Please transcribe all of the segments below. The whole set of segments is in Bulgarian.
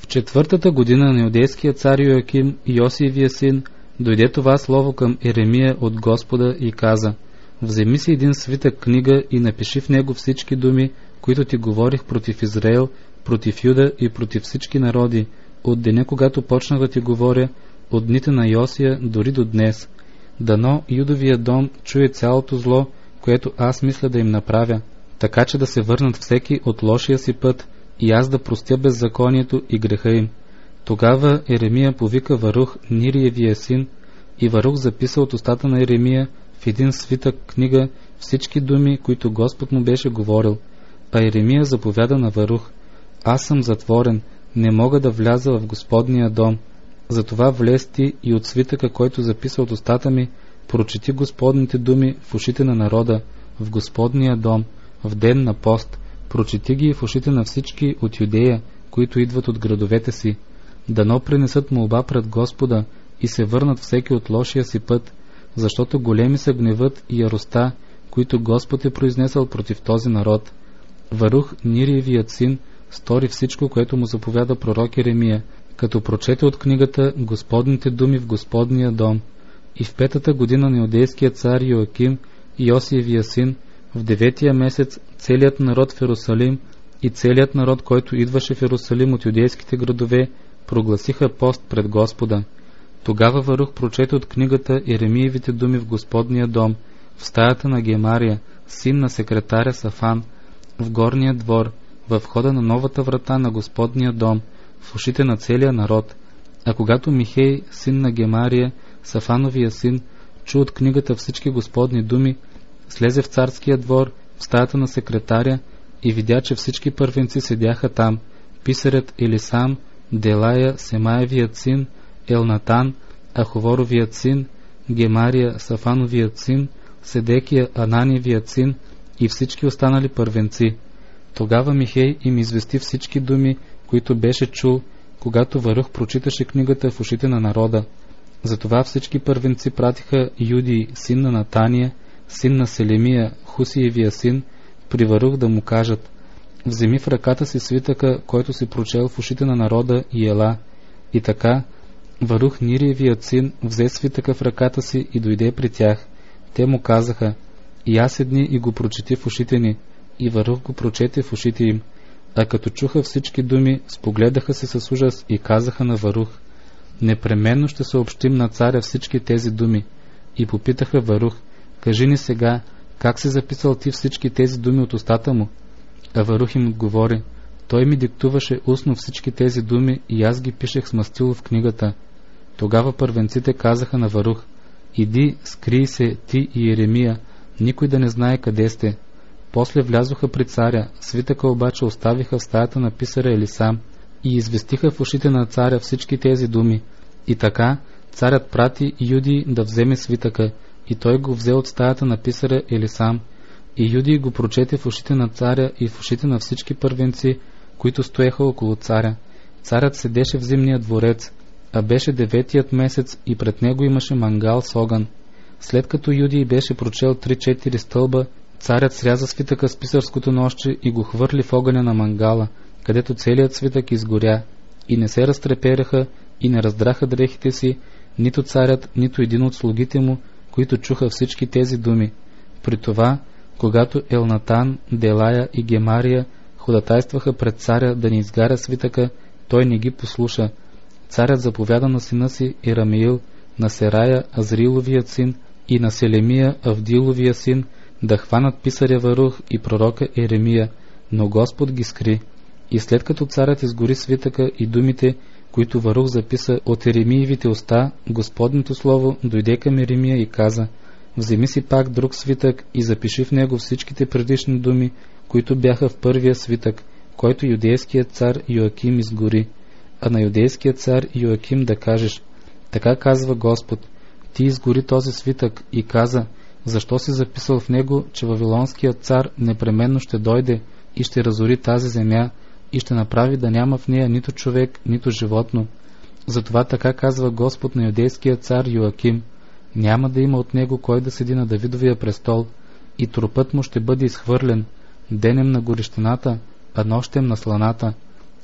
В 4-та година на юдейския цар Йоаким, Йосиевия син, дойде това слово към Еремия от Господа и каза: вземи си един свитък книга и напиши в него всички думи, които ти говорих против Израел, против Юда и против всички народи, от деня, когато почнах да ти говоря, от дните на Йосия дори до днес. Дано Юдовия дом чуе цялото зло, което аз мисля да им направя, така че да се върнат всеки от лошия си път и аз да простя беззаконието и греха им. Тогава Еремия повика Варух, Нириевия син, и Варух записа от устата на Еремия в един свитък книга всички думи, които Господ му беше говорил. А Еремия заповяда на Варух: аз съм затворен, не мога да вляза в Господния дом. Затова влез ти и от свитъка, който записа от устата ми, прочети Господните думи в ушите на народа, в Господния дом, в ден на пост, прочети ги в ушите на всички от Юдея, които идват от градовете си. Дано принесат молба пред Господа и се върнат всеки от лошия си път, защото големи са гневът и яростта, които Господ е произнесъл против този народ. Варух, Нириевият син, стори всичко, което му заповяда пророк Еремия, като прочете от книгата Господните думи в Господния дом. И в 5-та година на юдейския цар Йоаким, Йосиевия син, в 9-тия месец целият народ в Йерусалим и целият народ, който идваше в Йерусалим от юдейските градове, прогласиха пост пред Господа. Тогава Варух прочете от книгата Еремиевите думи в Господния дом, в стаята на Гемария, син на секретаря Сафан, в горния двор, във входа на новата врата на Господния дом, в ушите на целия народ. А когато Михей, син на Гемария, Сафановия син, чу от книгата всички Господни думи, слезе в царския двор, в стаята на секретаря, и видя, че всички първенци седяха там: писарят Елисам, Делая, Семаевият син, Елнатан, Аховоровият син, Гемария, Сафановият син, Седекия, Ананиевият син и всички останали първенци. Тогава Михей им извести всички думи, които беше чул, когато Варух прочиташе книгата в ушите на народа. Затова всички първенци пратиха Юдий, син на Натания, син на Селемия, Хусиевия син, при Варух да му кажат: вземи в ръката си свитъка, който си прочел в ушите на народа, и ела. И така Варух, Нириевият син, взе свитъка в ръката си и дойде при тях. Те му казаха: и аз седни и го прочети в ушите ни. И Варух го прочете в ушите им. А като чуха всички думи, спогледаха се с ужас и казаха на Варух: непременно ще съобщим на царя всички тези думи. И попитаха Варух: кажи ни сега, как си записал ти всички тези думи от устата му? А Варух им отговори: той ми диктуваше устно всички тези думи и аз ги пишех с мастило в книгата. Тогава първенците казаха на Варух: иди, скрий се ти и Еремия, никой да не знае къде сте. После влязоха при царя, свитъка обаче оставиха в стаята на писаря Елисам и известиха в ушите на царя всички тези думи. И така царят прати Юдий да вземе свитъка, и той го взе от стаята на писаря Елисам. И Юдий го прочете в ушите на царя и в ушите на всички първенци, които стоеха около царя. Царят седеше в зимния дворец, а беше 9-тият месец и пред него имаше мангал с огън. След като Юдий беше прочел 3-4 стълба, царят сряза свитъка с писарското ножче и го хвърли в огъня на мангала, където целият свитък изгоря, и не се разтреперяха и не раздраха дрехите си, нито царят, нито един от слугите му, които чуха всички тези думи. При това, когато Елнатан, Делая и Гемария ходатайстваха пред царя да не изгаря свитъка, той не ги послуша. Царят заповяда на сина си Ерамиил, на Серая, Азриловият син, и на Селемия, Авдиловия син, да хванат писаря Варух и пророка Еремия, но Господ ги скри. И след като царят изгори свитъка и думите, които Варух записа от Еремиевите уста, Господното слово дойде към Еремия и каза: вземи си пак друг свитък и запиши в него всичките предишни думи, които бяха в първия свитък, който юдейският цар Йоаким изгори. А на юдейския цар Йоаким да кажеш: така казва Господ, ти изгори този свитък, и каза: защо си записал в него, че вавилонският цар непременно ще дойде и ще разори тази земя и ще направи да няма в нея нито човек, нито животно. Затова така казва Господ на юдейския цар Йоаким: няма да има от него кой да седи на Давидовия престол, и трупът му ще бъде изхвърлен, денем на горещината, а нощем на сланата.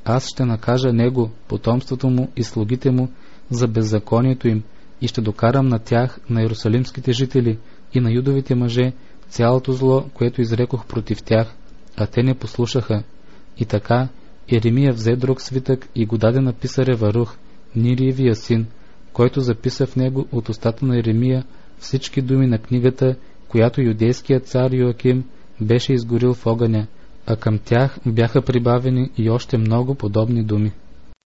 аз ще накажа него, потомството му и слугите му за беззаконието им и ще докарам на тях, на иерусалимските жители и на юдовите мъже, цялото зло, което изрекох против тях, а те не послушаха. И така Еремия взе друг свитък и го даде на писаря Варух, Нириевия син, който записа в него от устата на Еремия всички думи на книгата, която юдейският цар Йоаким беше изгорил в огъня, а към тях бяха прибавени и още много подобни думи.